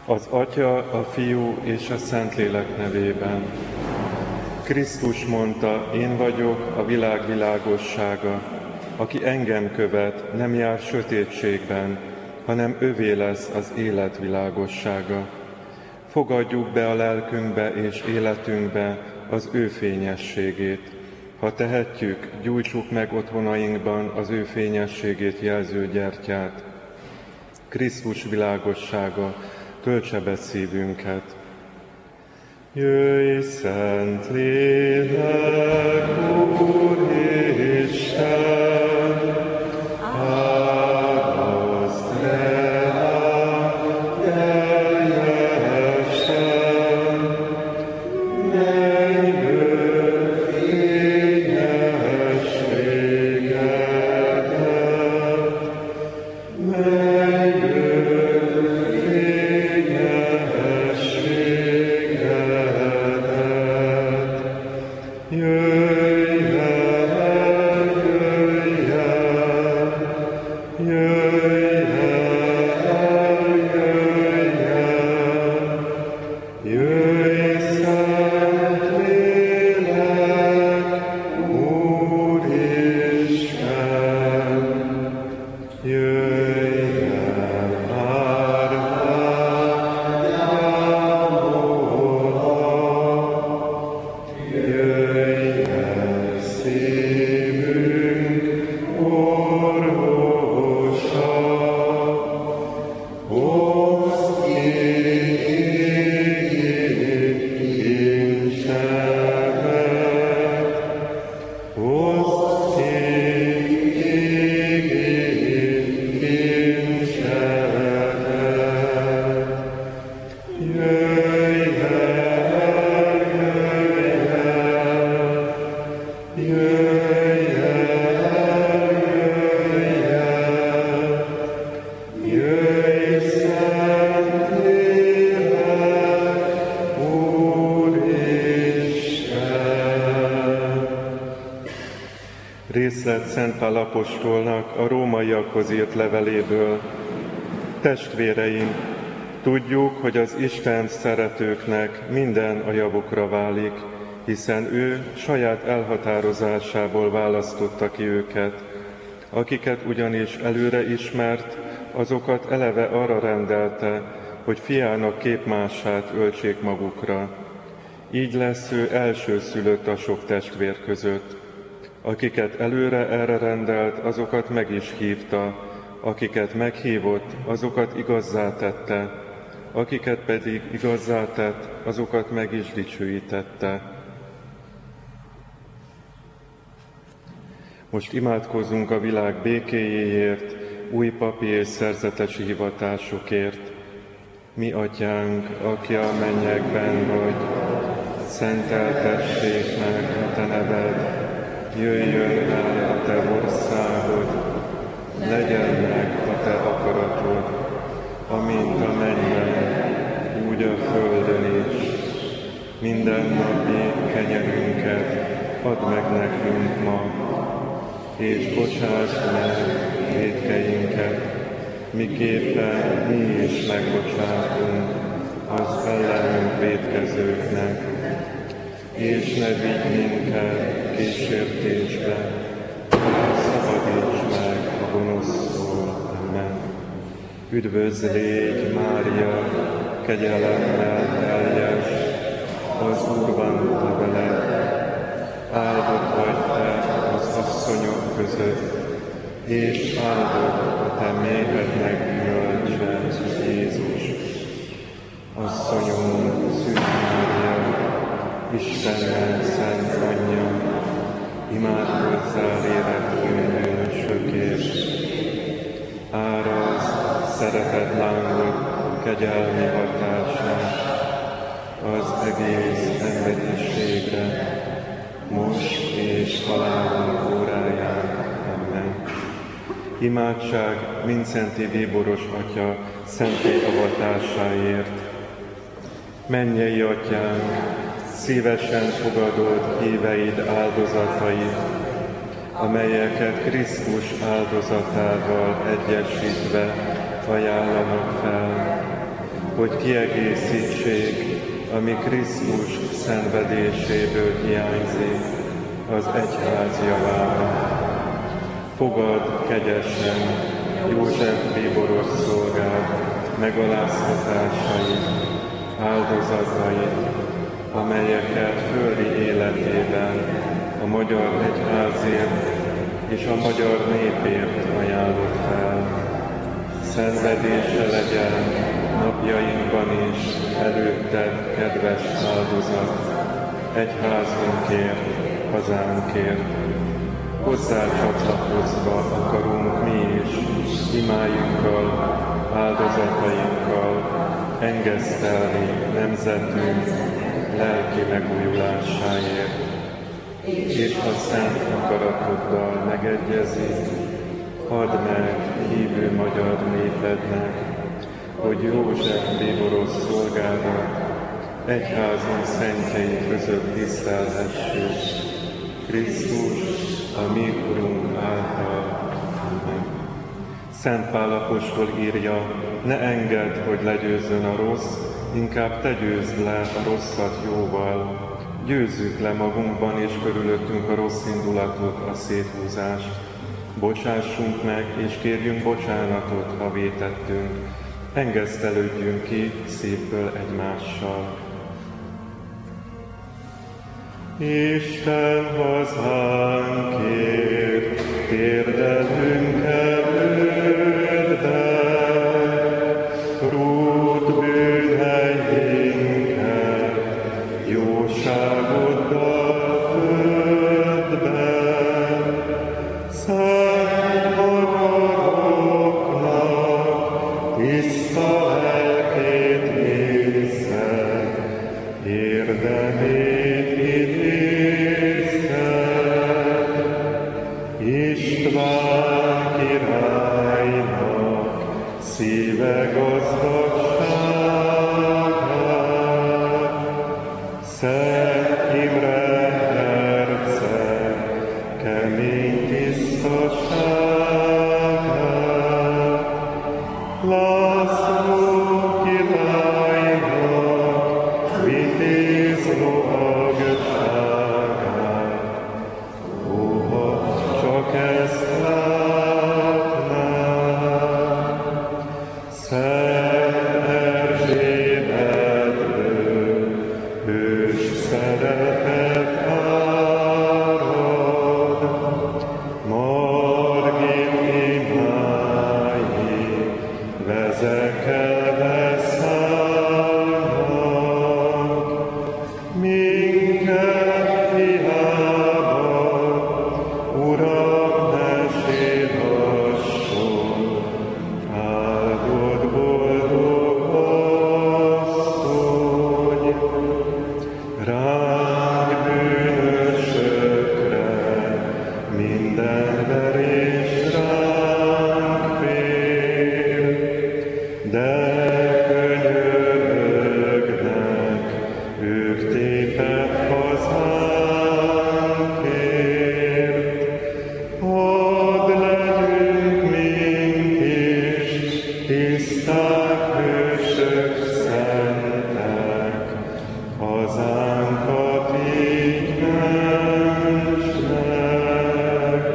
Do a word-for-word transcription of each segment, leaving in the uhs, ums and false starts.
Az Atya, a Fiú és a Szentlélek nevében. Krisztus mondta, én vagyok a világ világossága. Aki engem követ, nem jár sötétségben, hanem övé lesz az élet világossága. Fogadjuk be a lelkünkbe és életünkbe az ő fényességét. Ha tehetjük, gyújtsuk meg otthonainkban az ő fényességét jelző gyertyát. Krisztus világossága, töltse be szívünket. Jöjj, Szentlélek, Úr Isten, áraszd ránk teljesen, mennyből fényességedet, mennyből fényességedet. Jöjj el, jöjj el, jöjj el, jöjj el, jöjj, Szentlélek, Úristen, jöjj el, már vágyamolva, jöjj el szívünk orvosa, hozd ki kincsemet, hozd ki kincsemet. Jöjj el, jöjj el, jöjj el, jöjj, Szentlélek, Úristen. Részlet Szent Pál apostolnak a rómaiakhoz írt leveléből. Testvéreim, tudjuk, hogy az Isten szeretőknek minden a javukra válik, hiszen ő saját elhatározásából választotta ki őket. Akiket ugyanis előre ismert, azokat eleve arra rendelte, hogy fiának képmását öltsék magukra. Így lesz ő elsőszülött a sok testvér között. Akiket előre erre rendelt, azokat meg is hívta, akiket meghívott, azokat igazzá tette, akiket pedig igazzá tett, azokat meg is dicsőítette. Most imádkozzunk a világ békéjéért, új papi és szerzetesi hivatásokért. Mi Atyánk, aki a mennyekben vagy, szenteltessék meg a te neved, jöjjön el a te országod, legyen meg a te akaratod, amint a mennyben, úgy a földön is. Mindennapi kenyerünket add meg nekünk ma, és bocsásd meg vétkeinket, miképpen mi is megbocsátunk az ellenünk vétkezőknek. És ne vigy minket kísértésbe, hanem szabadíts meg a gonosztól. Amen. Üdvözl légy, Mária, kegyelemmel teljes, az Úr van te veled. Áldott vagy te az asszonyok között, és áldott a te méhednek gyümölcse, Jézus. Asszonyunk, Szűz Mária, Istennek szent anyja, imádkozzál érettünk bűnösökért. Árazd szeretet lángot kegyelmi hatását az egész emberiségre, most és halálunk óráján. Amen. Imádság Mindszenty bíboros atya szentély avatásáért. Mennyei Atyánk, szívesen fogadod híveid áldozatait, amelyeket Krisztus áldozatával egyesítve ajánlanak fel. hogy kiegészítsék, ami Krisztus szenvedéséből hiányzik az egyház javára. Fogad kegyesen József bíboros szolgád megaláztatásait, áldozatait, amelyeket földi életében a magyar egyházért és a magyar népért ajánlott fel. Szenvedése legyen napjainkban is előtted kedves áldozat, egyházunkért, hazánkért. Hozzá csatlakozva akarunk mi is imáinkkal, áldozatainkkal engesztelni nemzetünk lelki megújulásáért, és ha szent akaratoddal megegyezik, add meg hívő magyar népednek, hogy József bíboros szolgádat egyházunk szentjei között tisztelhessük. Krisztus, a mi Urunk által. Amen. Szent Pál apostol írja, ne engedd, hogy legyőzzön a rossz, inkább te győzd le a rosszat jóval. Győzzük le magunkban és körülöttünk a rossz indulatot, a széthúzást. Bocsássunk meg, és kérjünk bocsánatot, ha vétettünk. Engesztelődjünk ki szívből egymással. Isten hazánkért térdelünk elődbe, rúd bűneinket, jóságoddal földbe. Szent magadoknak tiszta lelkét nézze, érdemét idézze. István királynak szíve gazdagságát, Szent Imre herceg kemény tisztaságát, László királynak vitéz lovagságát. Ó, ha csak ezt látnám, Szent Erzsébetből hős szeretet árad, Margit imái vezekelve szállnak, minket hiába, Uram, ne sírhasson, áldott boldog asszony. Ránk bűnösökre minden verés ránk fér, de könyörögnek ők tépett hazánkért. Hadd legyünk mink is tiszták, hősök, szentek, hazánkat így mentsd meg.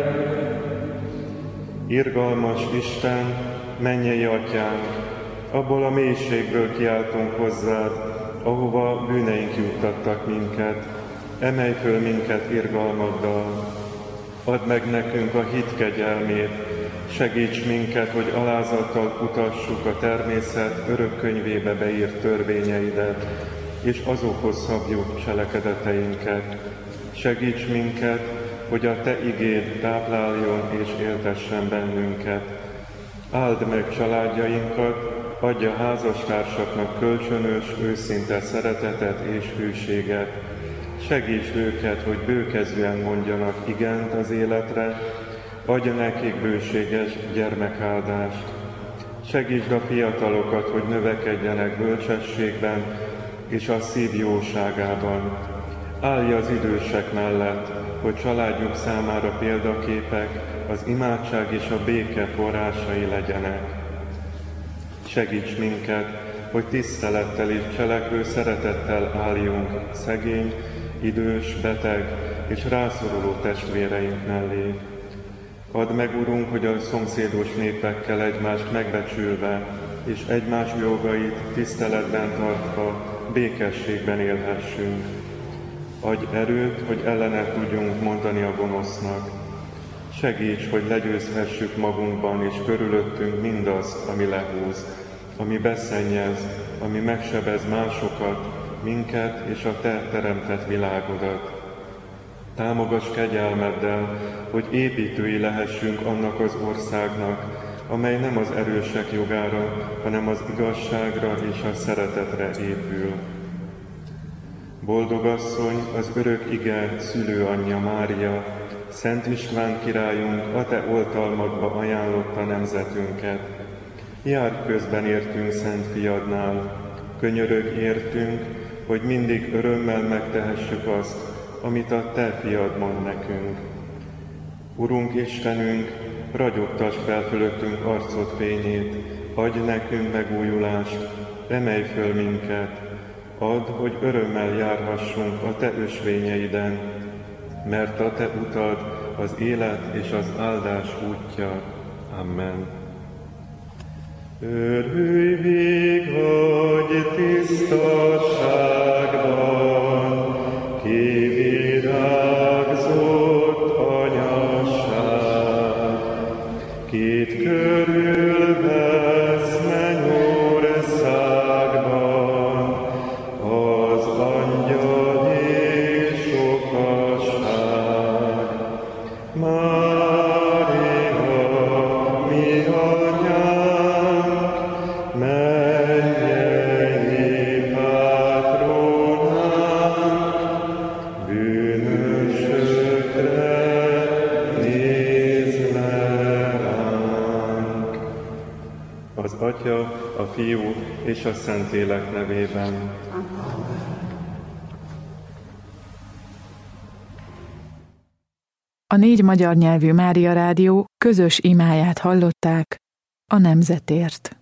Irgalmas Isten, mennyei Atyánk, abból a mélységből kiáltunk hozzád, ahova bűneink juttattak minket. Emelj föl minket irgalmaddal. Add meg nekünk a hit kegyelmét, segíts minket, hogy alázattal kutassuk a természet örök könyvébe beírt törvényeidet, és azokhoz szabjuk cselekedeteinket. Segíts minket, hogy a Te igéd tápláljon és éltessen bennünket. Áld meg családjainkat, adj a házastársaknak kölcsönös, őszinte szeretetet és hűséget. Segíts őket, hogy bőkezűen mondjanak igent az életre, adj nekik bőséges gyermekáldást. Segítsd a fiatalokat, hogy növekedjenek bölcsességben és a szív jóságában. Állj az idősek mellett, hogy családjuk számára példaképek, az imádság és a béke forrásai legyenek. Segíts minket, hogy tisztelettel és cselekvő szeretettel álljunk szegény, idős, beteg és rászoruló testvéreink mellé. Add meg, Urunk, hogy a szomszédos népekkel egymást megbecsülve és egymás jogait tiszteletben tartva békességben élhessünk. Adj erőt, hogy ellene tudjunk mondani a gonosznak. Segíts, hogy legyőzhessük magunkban és körülöttünk mindazt, ami lehúz, ami beszennyez, ami megsebez másokat, minket és a Te teremtett világodat. Támogass kegyelmeddel, hogy építői lehessünk annak az országnak, amely nem az erősek jogára, hanem az igazságra és a szeretetre épül. Boldog asszony, az örök ige szülőanyja Mária, Szent István királyunk, a Te oltalmadba ajánlotta nemzetünket. Járj közben értünk Szent Fiadnál, könyörög értünk, hogy mindig örömmel megtehessük azt, amit a Te Fiad mond nekünk. Urunk Istenünk, ragyogtass fel fölöttünk arcod fényét, adj nekünk megújulást, emelj föl minket, add, hogy örömmel járhassunk a Te ösvényeiden, mert a Te utad az élet és az áldás útja. Amen. Örülj még, hogy tisztaságban kivirágzott anyaság, kit körülvesz mennyországban az angyali sokaság. Mária, mi anyánk, mennyei patronánk, bűnösökre nézz le ránk. Az Atya, a Fiú és a Szentlélek nevében. A négy magyar nyelvű Mária Rádió közös imáját hallották a nemzetért.